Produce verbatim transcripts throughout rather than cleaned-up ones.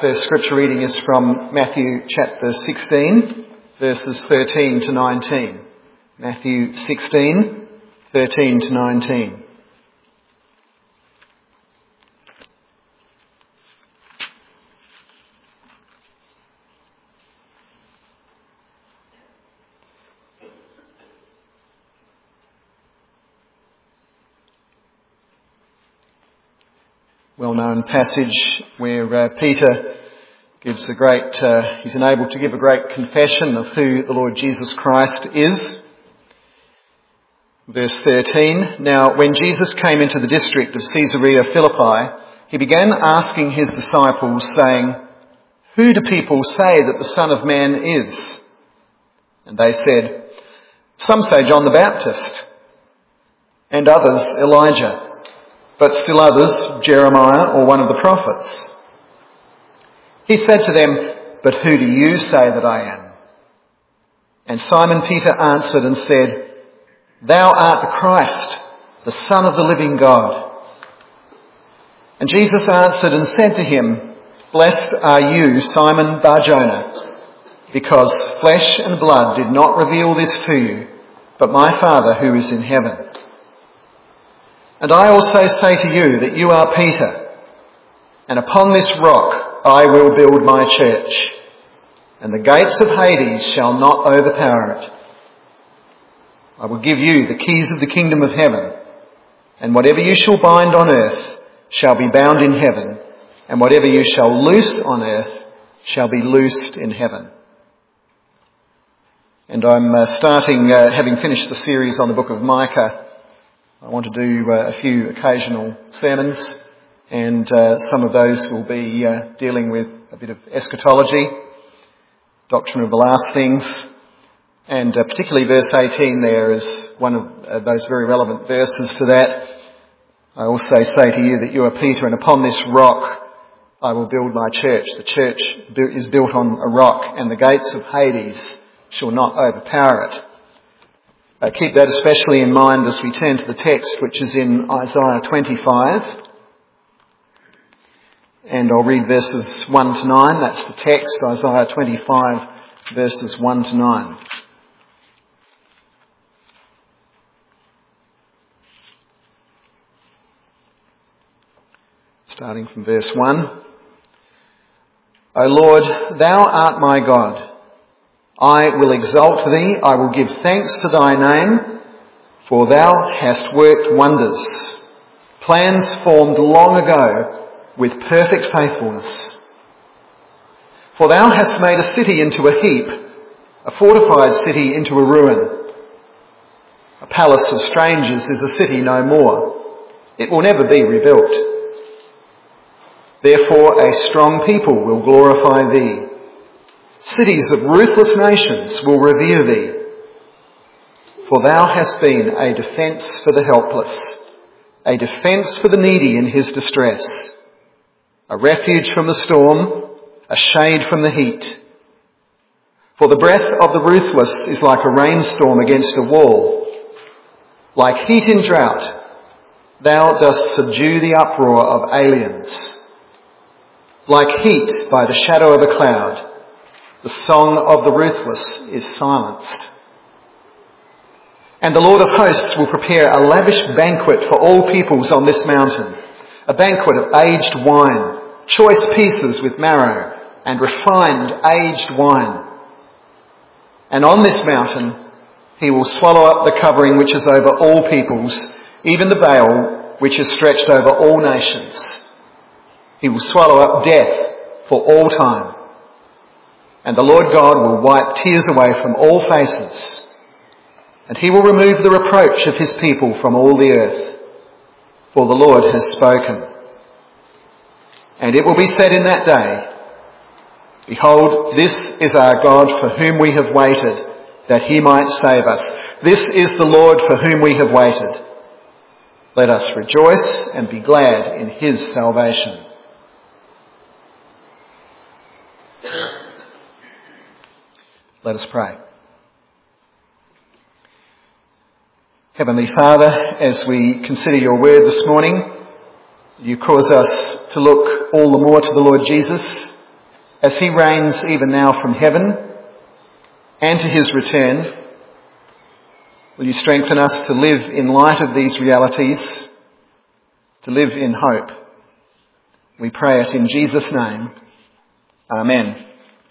first scripture reading is from Matthew chapter sixteen, verses thirteen to nineteen. Matthew sixteen, thirteen to nineteen. Well-known passage where uh, Peter gives a great, uh, he's enabled to give a great confession of who the Lord Jesus Christ is. Verse thirteen, now when Jesus came into the district of Caesarea Philippi, he began asking his disciples, saying, who do people say that the Son of Man is? And they said, some say John the Baptist, and others Elijah, but still others, Jeremiah or one of the prophets. He said to them, but who do you say that I am? And Simon Peter answered and said, thou art the Christ, the Son of the living God. And Jesus answered and said to him, blessed are you, Simon Bar-Jonah, because flesh and blood did not reveal this to you, but my Father who is in heaven. And I also say to you that you are Peter, and upon this rock I will build my church, and the gates of Hades shall not overpower it. I will give you the keys of the kingdom of heaven, and whatever you shall bind on earth shall be bound in heaven, and whatever you shall loose on earth shall be loosed in heaven. And I'm uh, starting, uh, having finished the series on the book of Micah, I want to do uh, a few occasional sermons, and uh, some of those will be uh, dealing with a bit of eschatology, doctrine of the last things, and uh, particularly verse eighteen there is one of uh, those very relevant verses to that. I also say to you that you are Peter, and upon this rock I will build my church. The church is built on a rock, and the gates of Hades shall not overpower it. Uh, keep that especially in mind as we turn to the text, which is in Isaiah twenty-five. And I'll read verses one to nine. That's the text, Isaiah twenty-five, verses one to nine. Starting from verse one. O Lord, thou art my God. I will exalt thee, I will give thanks to thy name, for thou hast worked wonders, plans formed long ago with perfect faithfulness. For thou hast made a city into a heap, a fortified city into a ruin. A palace of strangers is a city no more. It will never be rebuilt. Therefore a strong people will glorify thee. Cities of ruthless nations will revere thee. For thou hast been a defence for the helpless, a defence for the needy in his distress, a refuge from the storm, a shade from the heat. For the breath of the ruthless is like a rainstorm against a wall. Like heat in drought, thou dost subdue the uproar of aliens. Like heat by the shadow of a cloud, the song of the ruthless is silenced. And the Lord of hosts will prepare a lavish banquet for all peoples on this mountain, a banquet of aged wine, choice pieces with marrow, and refined aged wine. And on this mountain he will swallow up the covering which is over all peoples, even the veil which is stretched over all nations. He will swallow up death for all time. And the Lord God will wipe tears away from all faces, and he will remove the reproach of his people from all the earth, for the Lord has spoken. And it will be said in that day, behold, this is our God for whom we have waited, that he might save us. This is the Lord for whom we have waited. Let us rejoice and be glad in his salvation. Let us pray. Heavenly Father, as we consider your word this morning, you cause us to look all the more to the Lord Jesus, as he reigns even now from heaven and to his return. Will you strengthen us to live in light of these realities, to live in hope? We pray it in Jesus' name. Amen.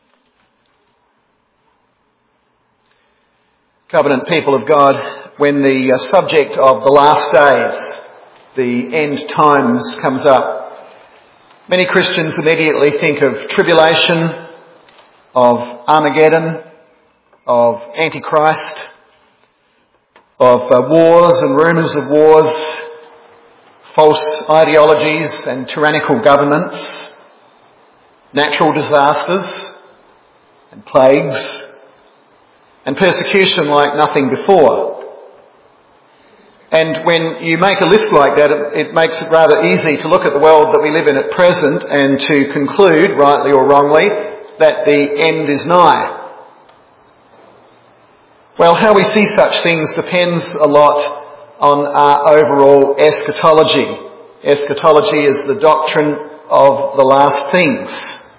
Covenant people of God, when the subject of the last days, the end times, comes up, many Christians immediately think of tribulation, of Armageddon, of Antichrist, of uh, wars and rumours of wars, false ideologies and tyrannical governments, natural disasters and plagues, and persecution like nothing before. And when you make a list like that, it, it makes it rather easy to look at the world that we live in at present and to conclude, rightly or wrongly, that the end is nigh. Well, how we see such things depends a lot on our overall eschatology. Eschatology is the doctrine of the last things.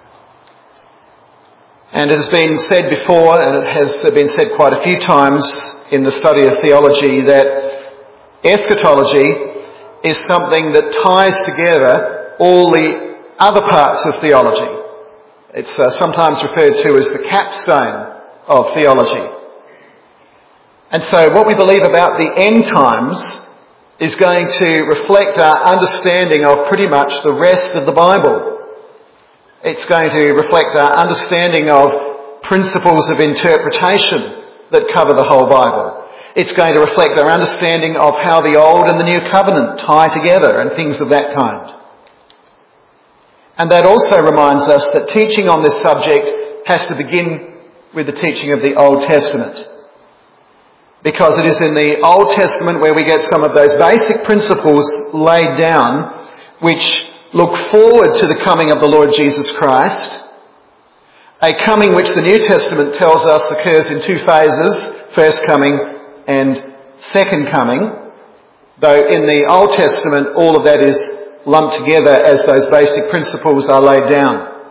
And it has been said before, and it has been said quite a few times in the study of theology, that eschatology is something that ties together all the other parts of theology. It's uh, sometimes referred to as the capstone of theology. And so what we believe about the end times is going to reflect our understanding of pretty much the rest of the Bible. It's going to reflect our understanding of principles of interpretation that cover the whole Bible. It's going to reflect our understanding of how the Old and the New Covenant tie together and things of that kind. And that also reminds us that teaching on this subject has to begin with the teaching of the Old Testament. Because it is in the Old Testament where we get some of those basic principles laid down which look forward to the coming of the Lord Jesus Christ, a coming which the New Testament tells us occurs in two phases, first coming and second coming, though in the Old Testament all of that is lumped together as those basic principles are laid down.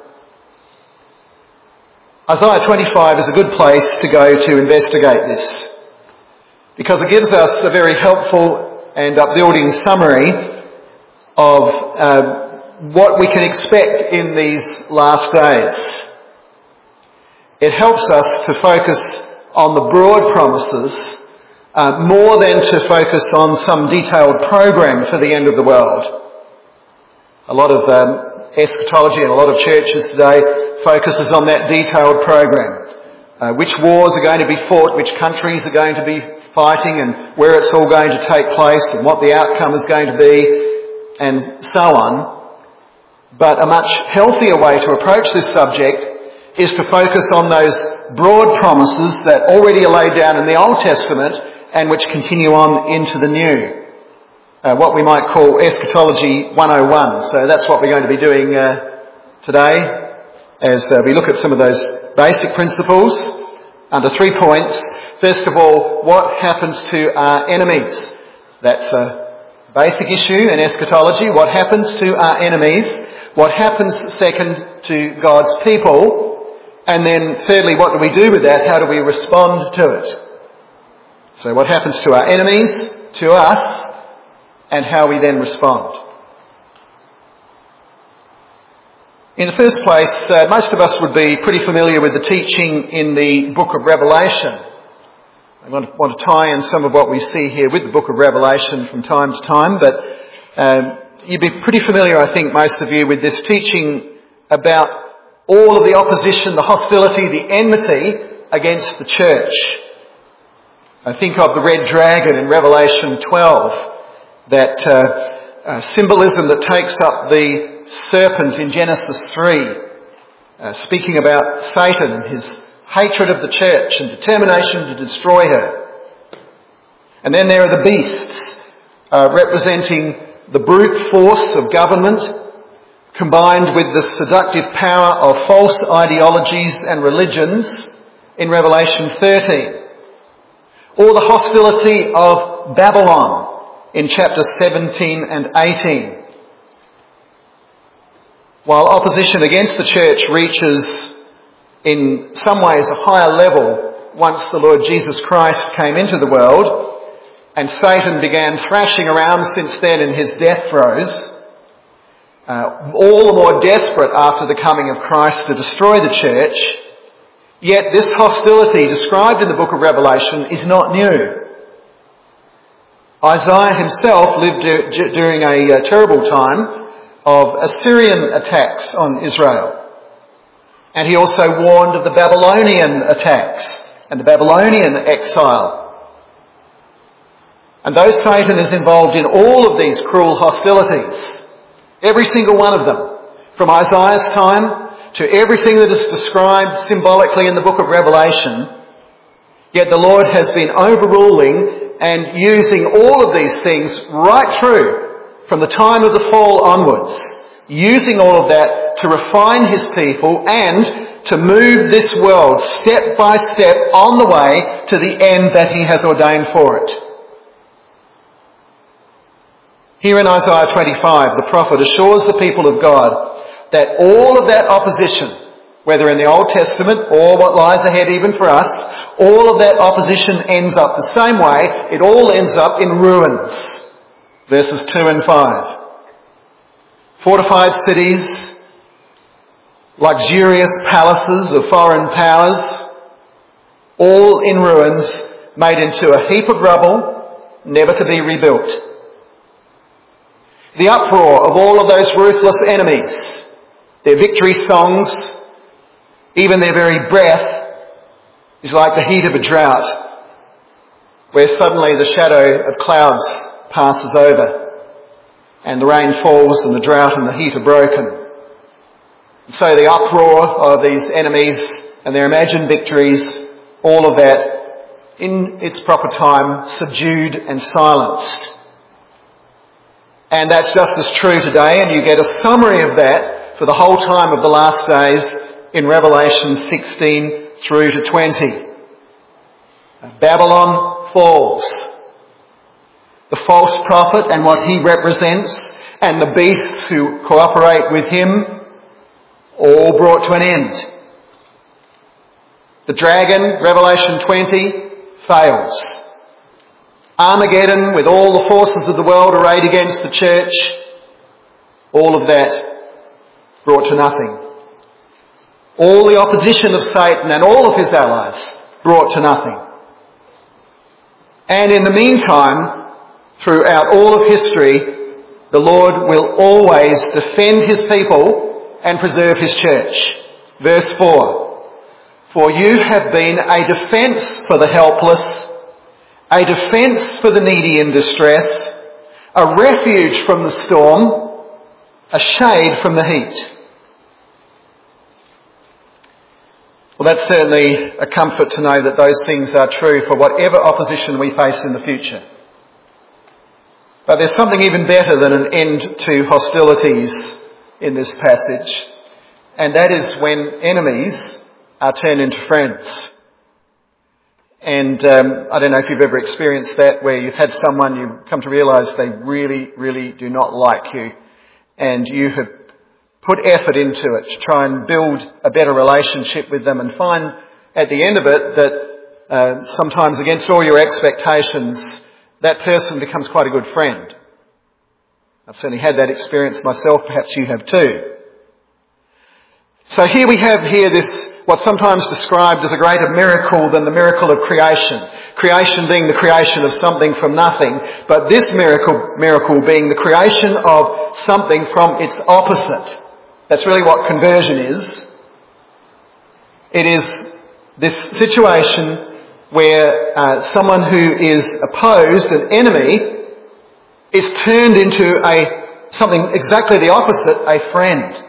Isaiah twenty-five is a good place to go to investigate this, because it gives us a very helpful and upbuilding summary of uh, what we can expect in these last days. It helps us to focus on the broad promises uh, more than to focus on some detailed program for the end of the world. A lot of um, eschatology and a lot of churches today focuses on that detailed program. Uh, which wars are going to be fought, which countries are going to be fighting, and where it's all going to take place, and what the outcome is going to be, and so on. But a much healthier way to approach this subject is to focus on those broad promises that already are laid down in the Old Testament and which continue on into the New. Uh, what we might call Eschatology one oh one. So that's what we're going to be doing uh, today as uh, we look at some of those basic principles under three points. First of all, what happens to our enemies? That's a basic issue in eschatology. What happens to our enemies? What happens, second, to God's people? And then, thirdly, what do we do with that? How do we respond to it? So what happens to our enemies, to us, and how we then respond? In the first place, uh, most of us would be pretty familiar with the teaching in the book of Revelation. I want to, want to tie in some of what we see here with the book of Revelation from time to time, but um, you'd be pretty familiar, I think, most of you, with this teaching about all of the opposition, the hostility, the enmity against the church. I think of the red dragon in Revelation twelve, that uh, uh, symbolism that takes up the serpent in Genesis three, uh, speaking about Satan and his hatred of the church and determination to destroy her. And then there are the beasts, uh, representing the brute force of government combined with the seductive power of false ideologies and religions in Revelation thirteen. Or the hostility of Babylon in chapters seventeen and eighteen. While opposition against the church reaches in some ways a higher level once the Lord Jesus Christ came into the world and Satan began thrashing around since then in his death throes, uh, all the more desperate after the coming of Christ to destroy the church, yet this hostility described in the book of Revelation is not new. Isaiah himself lived du- during a uh, terrible time of Assyrian attacks on Israel. And he also warned of the Babylonian attacks and the Babylonian exile. And though Satan is involved in all of these cruel hostilities, every single one of them, from Isaiah's time to everything that is described symbolically in the book of Revelation, yet the Lord has been overruling and using all of these things right through from the time of the fall onwards, using all of that to refine his people and to move this world step by step on the way to the end that he has ordained for it. Here in Isaiah twenty-five, the prophet assures the people of God that all of that opposition, whether in the Old Testament or what lies ahead even for us, all of that opposition ends up the same way. It all ends up in ruins. Verses two and five. Fortified cities, luxurious palaces of foreign powers, all in ruins, made into a heap of rubble, never to be rebuilt. The uproar of all of those ruthless enemies, their victory songs, even their very breath, is like the heat of a drought, where suddenly the shadow of clouds passes over and the rain falls and the drought and the heat are broken. And so the uproar of these enemies and their imagined victories, all of that in its proper time subdued and silenced. And that's just as true today, and you get a summary of that for the whole time of the last days in Revelation sixteen through to twenty. Babylon falls. The false prophet and what he represents and the beasts who cooperate with him, all brought to an end. The dragon, Revelation twenty, fails. Armageddon, with all the forces of the world arrayed against the church, all of that brought to nothing. All the opposition of Satan and all of his allies brought to nothing. And in the meantime, throughout all of history, the Lord will always defend his people and preserve his church. Verse four. For you have been a defence for the helpless, a defence for the needy in distress, a refuge from the storm, a shade from the heat. Well, that's certainly a comfort to know that those things are true for whatever opposition we face in the future. But there's something even better than an end to hostilities in this passage, and that is when enemies are turned into friends. And um, I don't know if you've ever experienced that, where you've had someone you've come to realise they really, really do not like you, and you have put effort into it to try and build a better relationship with them, and find at the end of it that uh, sometimes against all your expectations, that person becomes quite a good friend. I've certainly had that experience myself, perhaps you have too. So here we have here this, what's sometimes described as a greater miracle than the miracle of creation. Creation being the creation of something from nothing, but this miracle, miracle being the creation of something from its opposite. That's really what conversion is. It is this situation where uh, someone who is opposed, an enemy, is turned into a something exactly the opposite, a friend.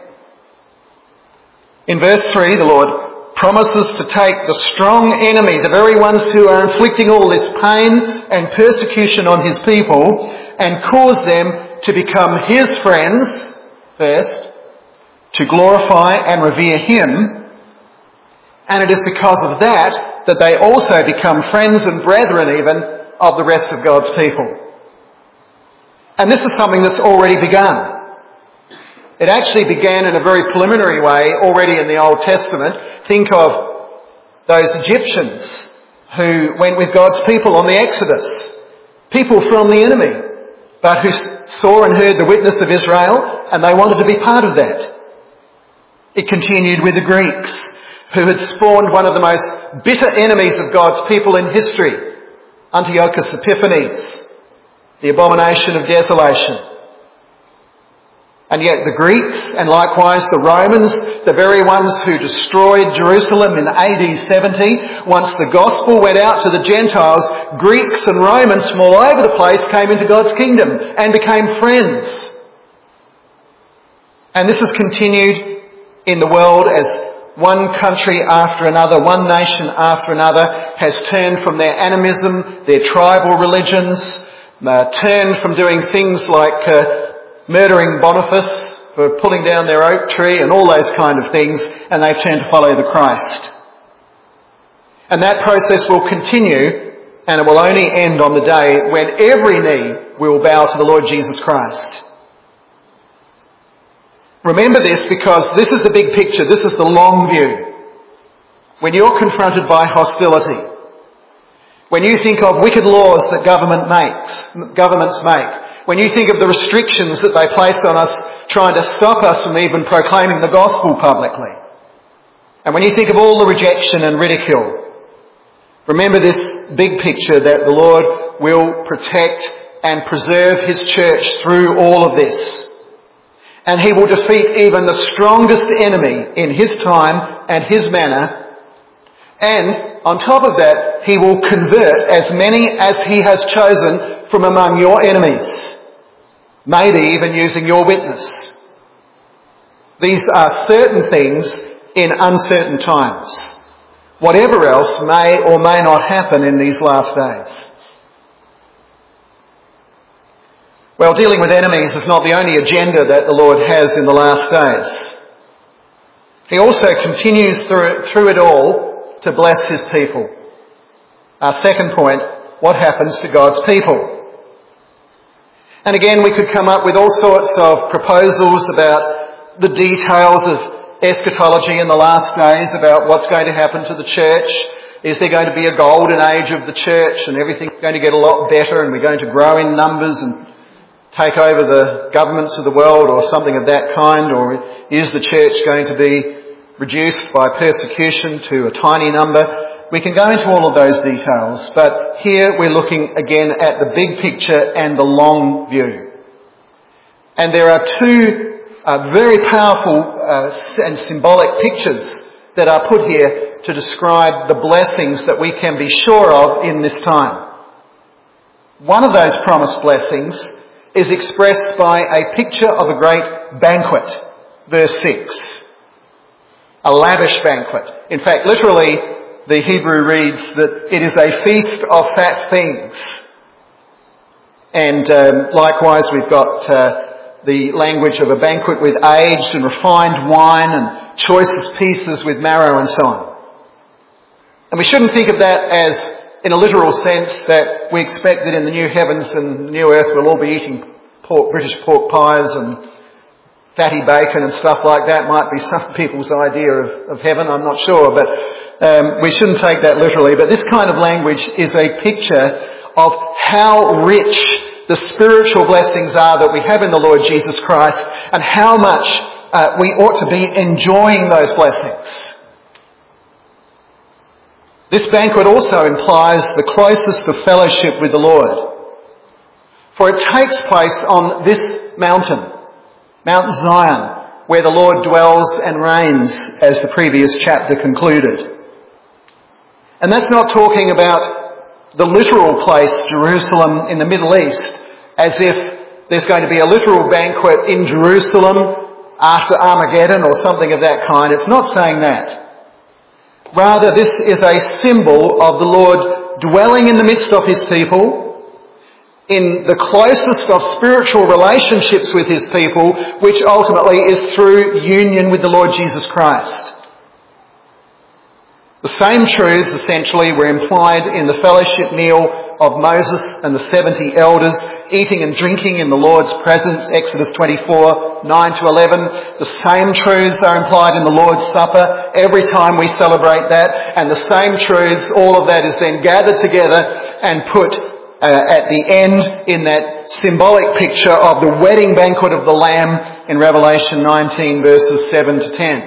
In verse three, the Lord promises to take the strong enemy, the very ones who are inflicting all this pain and persecution on his people, and cause them to become his friends first, to glorify and revere him. And it is because of that that they also become friends and brethren even of the rest of God's people. And this is something that's already begun. It actually began in a very preliminary way already in the Old Testament. Think of those Egyptians who went with God's people on the Exodus. People from the enemy, but who saw and heard the witness of Israel, and they wanted to be part of that. It continued with the Greeks, who had spawned one of the most bitter enemies of God's people in history, Antiochus Epiphanes, the abomination of desolation. And yet the Greeks, and likewise the Romans, the very ones who destroyed Jerusalem in A D seventy, once the gospel went out to the Gentiles, Greeks and Romans from all over the place came into God's kingdom and became friends. And this has continued in the world as one country after another, one nation after another has turned from their animism, their tribal religions, uh, turned from doing things like uh, murdering Boniface for pulling down their oak tree and all those kind of things, and they've turned to follow the Christ. And that process will continue, and it will only end on the day when every knee will bow to the Lord Jesus Christ. Remember this, because this is the big picture, this is the long view. When you're confronted by hostility, when you think of wicked laws that government makes, governments make, when you think of the restrictions that they place on us trying to stop us from even proclaiming the gospel publicly, and when you think of all the rejection and ridicule, remember this big picture that the Lord will protect and preserve his church through all of this. And he will defeat even the strongest enemy in his time and his manner. And on top of that, he will convert as many as he has chosen from among your enemies. Maybe even using your witness. These are certain things in uncertain times. Whatever else may or may not happen in these last days. Well, dealing with enemies is not the only agenda that the Lord has in the last days. He also continues through, through it all to bless his people. Our second point, what happens to God's people? And again, we could come up with all sorts of proposals about the details of eschatology in the last days, about what's going to happen to the church. Is there going to be a golden age of the church and everything's going to get a lot better and we're going to grow in numbers and take over the governments of the world or something of that kind? Or is the church going to be reduced by persecution to a tiny number? We can go into all of those details, but here we're looking again at the big picture and the long view. And there are two uh, very powerful uh, and symbolic pictures that are put here to describe the blessings that we can be sure of in this time. One of those promised blessings is expressed by a picture of a great banquet, verse six. A lavish banquet. In fact, literally, the Hebrew reads that it is a feast of fat things. And um, likewise, we've got uh, the language of a banquet with aged and refined wine and choicest pieces with marrow and so on. And we shouldn't think of that as, in a literal sense, that we expect that in the new heavens and new earth we'll all be eating pork, British pork pies and fatty bacon and stuff like that. Might be some people's idea of, of heaven, I'm not sure, but um, we shouldn't take that literally. But this kind of language is a picture of how rich the spiritual blessings are that we have in the Lord Jesus Christ and how much uh, we ought to be enjoying those blessings. This banquet also implies the closest of fellowship with the Lord. For it takes place on this mountain, Mount Zion, where the Lord dwells and reigns, as the previous chapter concluded. And that's not talking about the literal place, Jerusalem in the Middle East, as if there's going to be a literal banquet in Jerusalem after Armageddon or something of that kind. It's not saying that. Rather, this is a symbol of the Lord dwelling in the midst of his people, in the closest of spiritual relationships with his people, which ultimately is through union with the Lord Jesus Christ. The same truths, essentially, were implied in the fellowship meal of Moses and the seventy elders eating and drinking in the Lord's presence, Exodus twenty-four, nine to eleven. The same truths are implied in the Lord's Supper every time we celebrate that, and the same truths, all of that is then gathered together and put uh, at the end in that symbolic picture of the wedding banquet of the Lamb in Revelation nineteen verses seven to ten.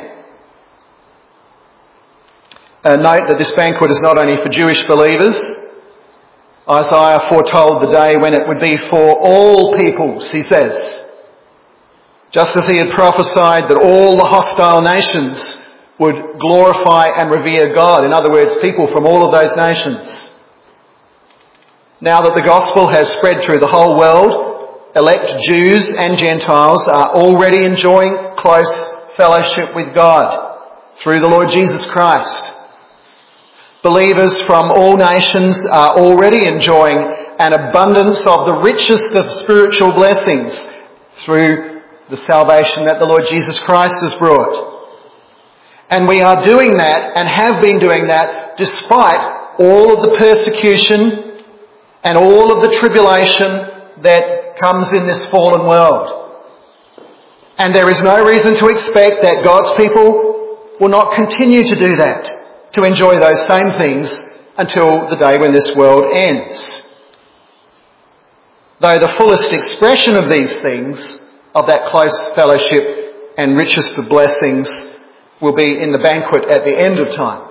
Uh, note that this banquet is not only for Jewish believers. Isaiah foretold the day when it would be for all peoples, he says. Just as he had prophesied that all the hostile nations would glorify and revere God. In other words, people from all of those nations. Now that the gospel has spread through the whole world, elect Jews and Gentiles are already enjoying close fellowship with God through the Lord Jesus Christ. Believers from all nations are already enjoying an abundance of the richest of spiritual blessings through the salvation that the Lord Jesus Christ has brought. And we are doing that and have been doing that despite all of the persecution and all of the tribulation that comes in this fallen world. And there is no reason to expect that God's people will not continue to do that, to enjoy those same things until the day when this world ends. Though the fullest expression of these things, of that close fellowship and richest of blessings, will be in the banquet at the end of time.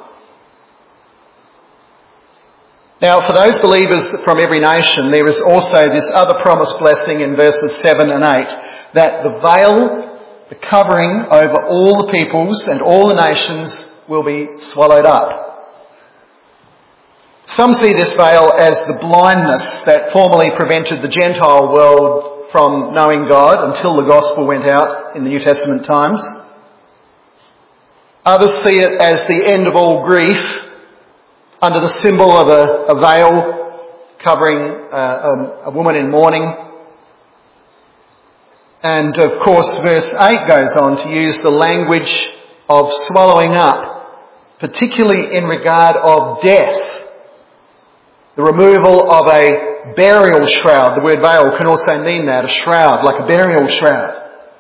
Now, for those believers from every nation, there is also this other promised blessing in verses seven and eight, that the veil, the covering over all the peoples and all the nations will be swallowed up. Some see this veil as the blindness that formerly prevented the Gentile world from knowing God until the gospel went out in the New Testament times. Others see it as the end of all grief under the symbol of a, a veil covering uh, a, a woman in mourning. And of course verse eight goes on to use the language of swallowing up, particularly in regard of death. The removal of a burial shroud. The word veil can also mean that, a shroud, like a burial shroud.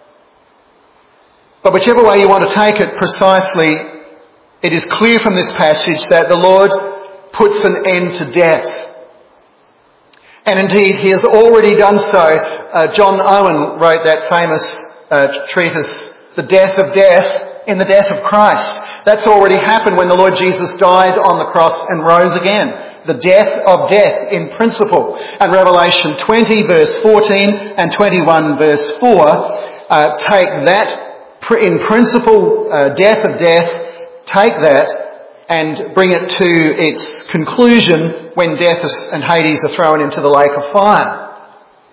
But whichever way you want to take it precisely, it is clear from this passage that the Lord puts an end to death. And indeed, he has already done so. Uh, John Owen wrote that famous uh, treatise, The Death of Death, in the death of Christ. That's already happened when the Lord Jesus died on the cross and rose again. The death of death in principle. And Revelation twenty verse fourteen and twenty-one verse four uh, take that in principle uh, death of death, take that and bring it to its conclusion when death and Hades are thrown into the lake of fire.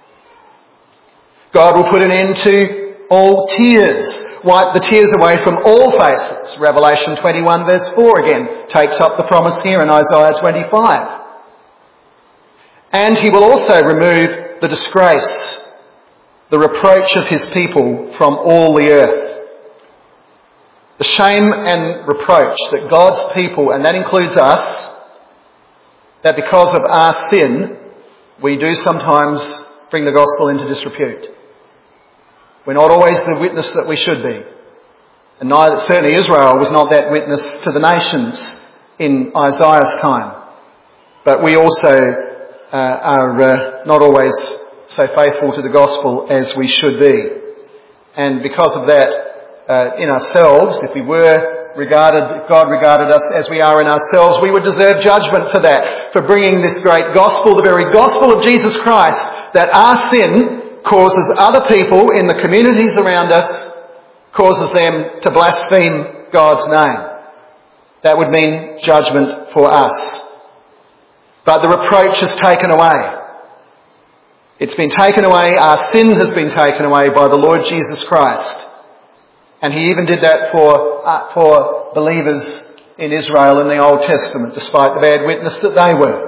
God will put an end to all tears. Wipe the tears away from all faces. Revelation twenty-one verse four again takes up the promise here in Isaiah twenty-five. And he will also remove the disgrace, the reproach of his people from all the earth. The shame and reproach that God's people, and that includes us, that because of our sin, we do sometimes bring the gospel into disrepute. We're not always the witness that we should be. And neither, certainly Israel was not that witness to the nations in Isaiah's time. But we also uh, are uh, not always so faithful to the gospel as we should be. And because of that, uh, in ourselves, if we were regarded, if God regarded us as we are in ourselves, we would deserve judgment for that, for bringing this great gospel, the very gospel of Jesus Christ, that our sin causes other people in the communities around us, causes them to blaspheme God's name. That would mean judgment for us. But the reproach is taken away. It's been taken away, our sin has been taken away by the Lord Jesus Christ. And he even did that for, uh, for believers in Israel in the Old Testament, despite the bad witness that they were.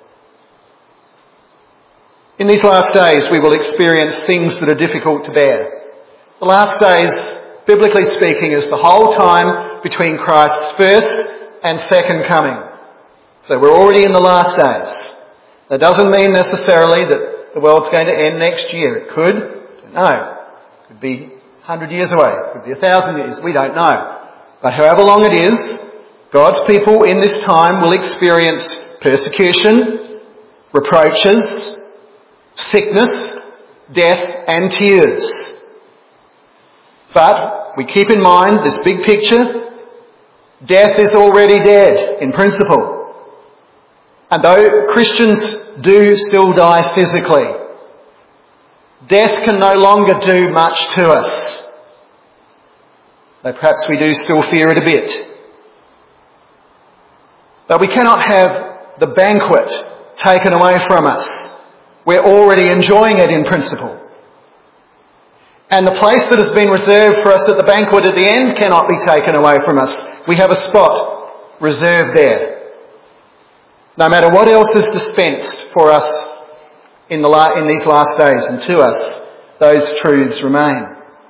In these last days, we will experience things that are difficult to bear. The last days, biblically speaking, is the whole time between Christ's first and second coming. So we're already in the last days. That doesn't mean necessarily that the world's going to end next year. It could. I don't know. It could be a hundred years away. It could be a thousand years. We don't know. But however long it is, God's people in this time will experience persecution, reproaches, sickness, death and tears. But we keep in mind this big picture. Death is already dead in principle. And though Christians do still die physically, death can no longer do much to us. Though perhaps we do still fear it a bit. But we cannot have the banquet taken away from us. We're already enjoying it in principle. And the place that has been reserved for us at the banquet at the end cannot be taken away from us. We have a spot reserved there. No matter what else is dispensed for us in, the la- in these last days, and to us, those truths remain.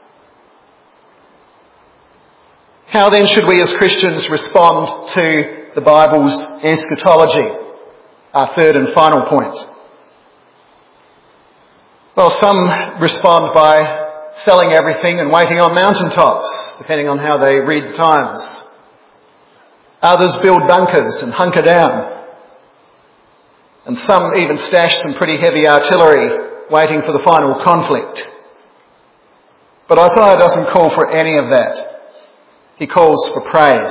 How then should we as Christians respond to the Bible's eschatology? Our third and final point. Well, some respond by selling everything and waiting on mountaintops, depending on how they read the times. Others build bunkers and hunker down. And some even stash some pretty heavy artillery waiting for the final conflict. But Isaiah doesn't call for any of that. He calls for praise.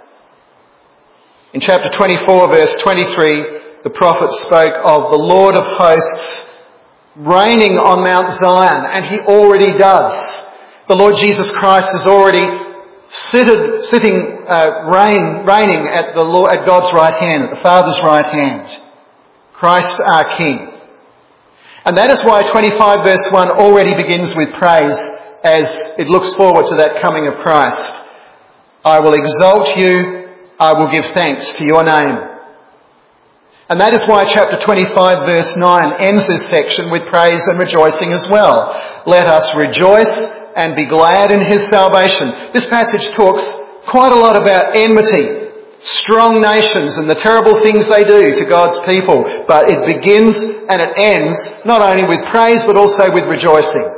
In chapter twenty-four, verse twenty-three, the prophet spoke of the Lord of hosts reigning on Mount Zion, and he already does. The Lord Jesus Christ is already seated, sitting, uh, reign, reigning at the Lord, at God's right hand, at the Father's right hand. Christ our King. And that is why twenty-five verse one already begins with praise as it looks forward to that coming of Christ. I will exalt you, I will give thanks to your name. And that is why chapter twenty-five verse nine ends this section with praise and rejoicing as well. Let us rejoice and be glad in his salvation. This passage talks quite a lot about enmity, strong nations and the terrible things they do to God's people. But it begins and it ends not only with praise but also with rejoicing.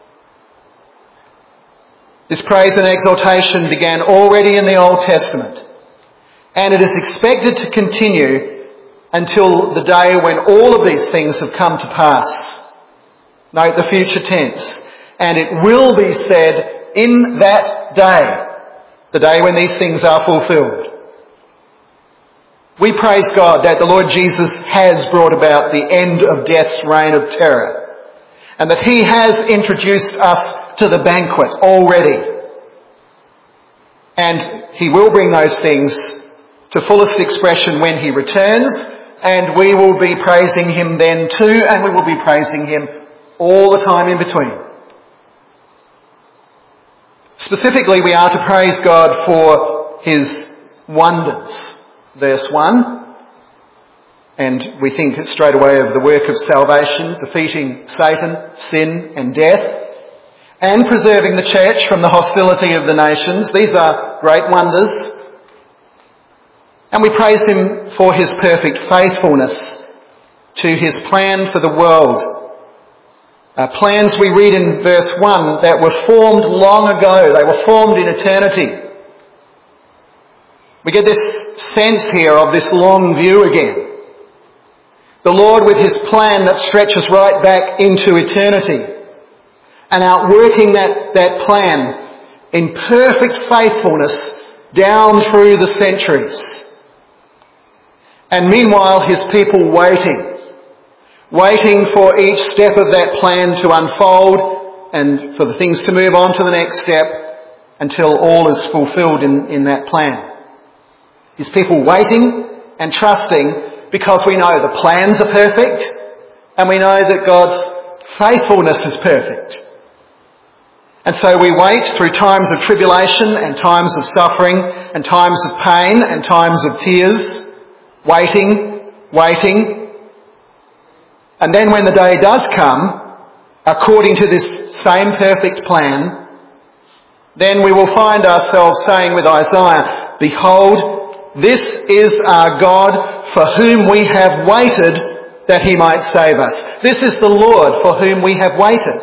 This praise and exaltation began already in the Old Testament, and it is expected to continue until the day when all of these things have come to pass. Note the future tense. And it will be said in that day, the day when these things are fulfilled. We praise God that the Lord Jesus has brought about the end of death's reign of terror, and that he has introduced us to the banquet already. And he will bring those things to fullest expression when he returns, and we will be praising him then too, and we will be praising him all the time in between. Specifically, we are to praise God for his wonders. Verse one, and we think straight away of the work of salvation, defeating Satan, sin and death, and preserving the church from the hostility of the nations. These are great wonders. And we praise him for his perfect faithfulness to his plan for the world. Uh, plans we read in verse one that were formed long ago. They were formed in eternity. We get this sense here of this long view again. The Lord with his plan that stretches right back into eternity, and outworking that, that plan in perfect faithfulness down through the centuries. And meanwhile, his people waiting, waiting for each step of that plan to unfold and for the things to move on to the next step until all is fulfilled in, in that plan. His people waiting and trusting because we know the plans are perfect and we know that God's faithfulness is perfect. And so we wait through times of tribulation and times of suffering and times of pain and times of tears, waiting, waiting. And then when the day does come, according to this same perfect plan, then we will find ourselves saying with Isaiah, behold, this is our God for whom we have waited that he might save us. This is the Lord for whom we have waited.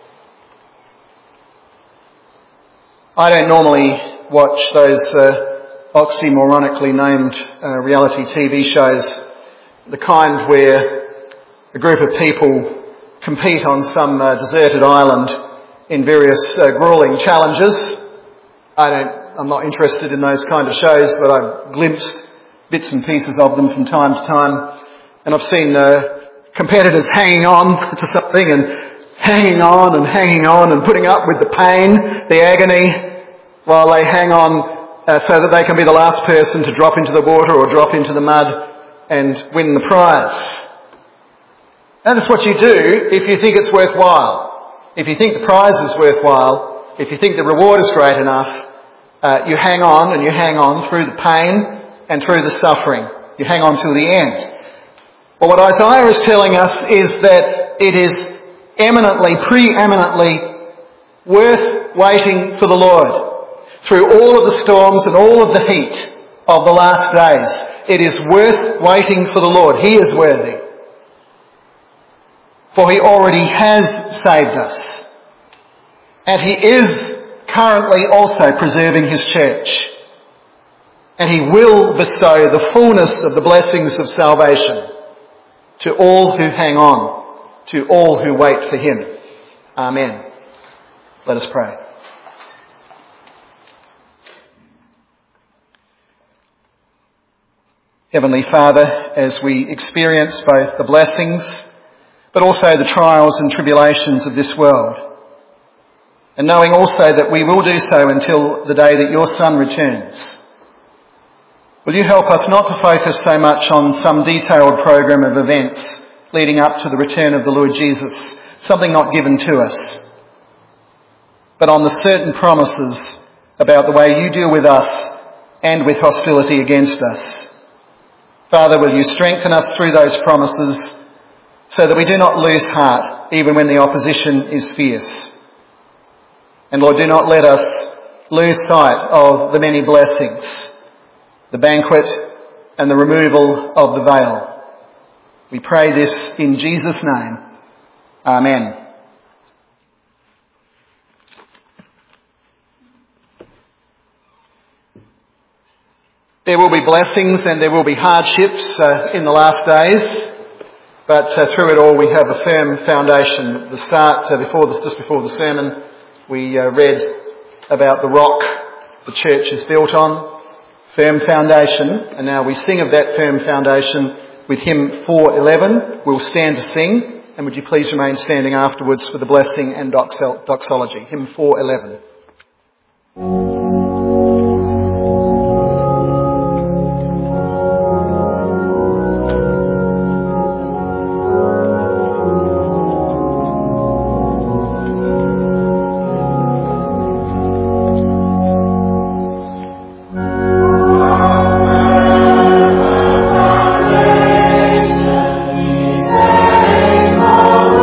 I don't normally watch those uh, oxymoronically named uh, reality T V shows, the kind where a group of people compete on some uh, deserted island in various uh, gruelling challenges. I don't, I'm not interested in those kind of shows, but I've glimpsed bits and pieces of them from time to time. And I've seen uh, competitors hanging on to something and hanging on and hanging on and putting up with the pain, the agony, while they hang on uh, so that they can be the last person to drop into the water or drop into the mud and win the prize. And that's what you do if you think it's worthwhile. If you think the prize is worthwhile, if you think the reward is great enough, uh, you hang on and you hang on through the pain and through the suffering. You hang on till the end. Well, what Isaiah is telling us is that it is eminently, preeminently worth waiting for the Lord. Through all of the storms and all of the heat of the last days, it is worth waiting for the Lord. He is worthy. For he already has saved us. And he is currently also preserving his church. And he will bestow the fullness of the blessings of salvation to all who hang on, to all who wait for him. Amen. Let us pray. Heavenly Father, as we experience both the blessings but also the trials and tribulations of this world, and knowing also that we will do so until the day that your Son returns, will you help us not to focus so much on some detailed program of events leading up to the return of the Lord Jesus, something not given to us, but on the certain promises about the way you deal with us and with hostility against us. Father, will you strengthen us through those promises so that we do not lose heart even when the opposition is fierce. And Lord, do not let us lose sight of the many blessings, the banquet and the removal of the veil. We pray this in Jesus' name. Amen. There will be blessings and there will be hardships uh, in the last days, but uh, through it all we have a firm foundation. At the start, uh, before this, just before the sermon, we uh, read about the rock the church is built on, firm foundation, and now we sing of that firm foundation with hymn four eleven. We'll stand to sing, and would you please remain standing afterwards for the blessing and doxology. Hymn four eleven.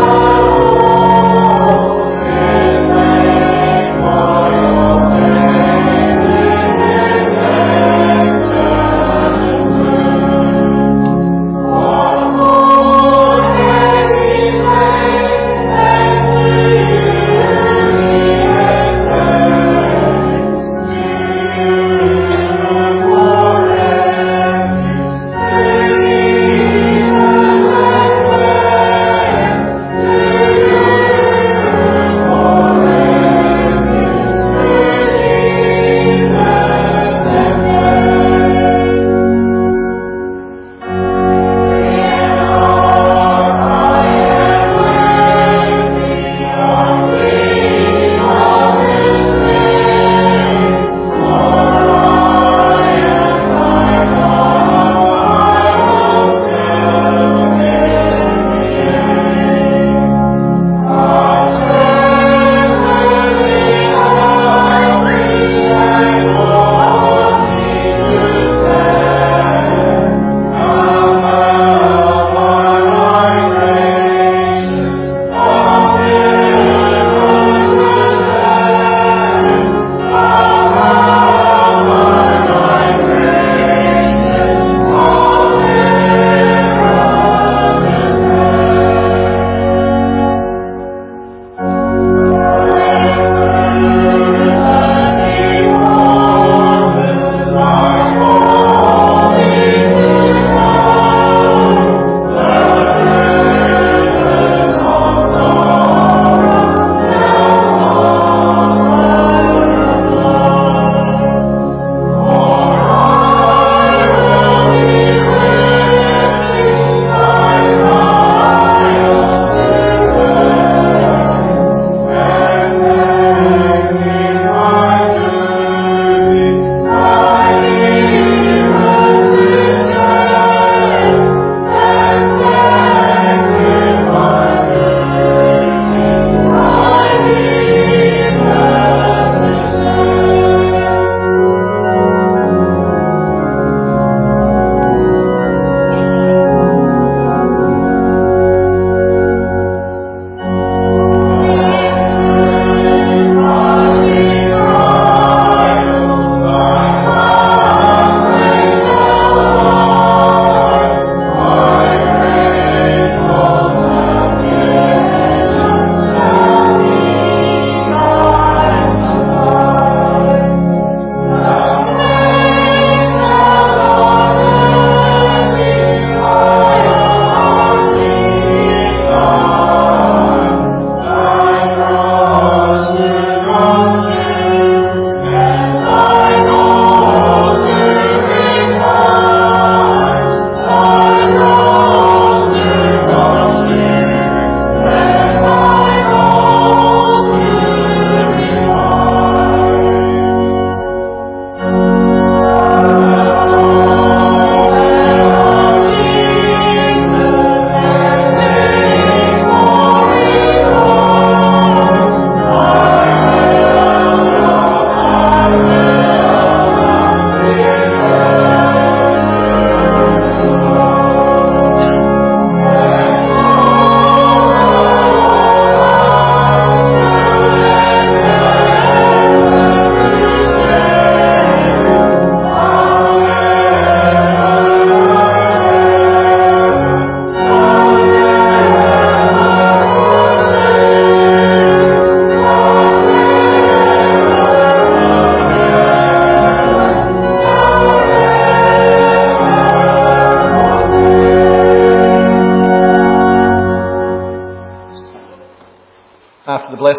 Amen.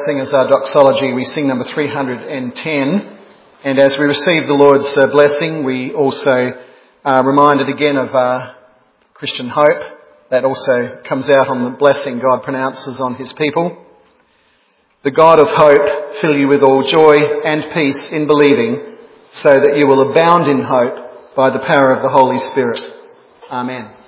blessing as our doxology, we sing number three hundred ten. And as we receive the Lord's uh, blessing, we also are reminded again of our Christian hope. That also comes out on the blessing God pronounces on his people. The God of hope fill you with all joy and peace in believing, so that you will abound in hope by the power of the Holy Spirit. Amen.